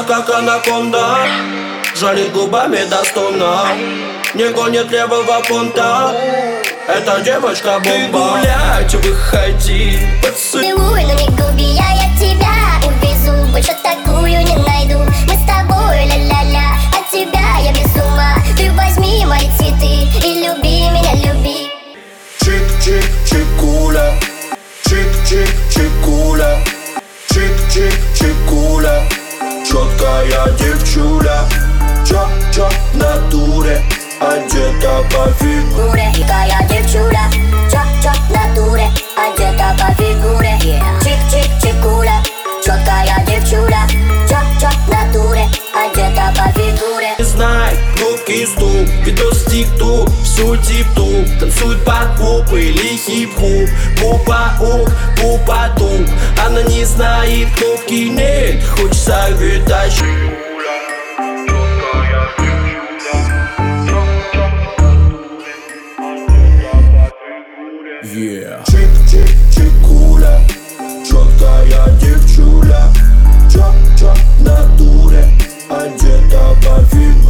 как анаконда, жалит губами до стона, не гонит левого понта. Эта девочка бомба. Ты гулять выходи, Целуй, но не губи, я тебя увезу. Больше такую не найду. Мы с тобой ля-ля-ля, от тебя я без ума. Ты возьми мои цветы и люби меня, люби. Чик-чик-чикуля, чик-чик-чикуля, чик-чик-чикуля. Четкая девчуля, чак-чак в натуре, одета по фигуре. Дикая девчуля, чак-чак в натуре, одета по фигуре. Чик-чик-чикуля, четкая девчуля, чак-чак в натуре, одета по фигуре. Знай, губки стук, видос тик-тук, всю тип-тук. Танцует под пупы или хип-хуп, пупа-ук, пупа-тук. Она не знает кнопки, нет, хочется вытащить. Чик-чик-чикуля, четкая девчуля, чак-чак в натуре, одета по фигуре.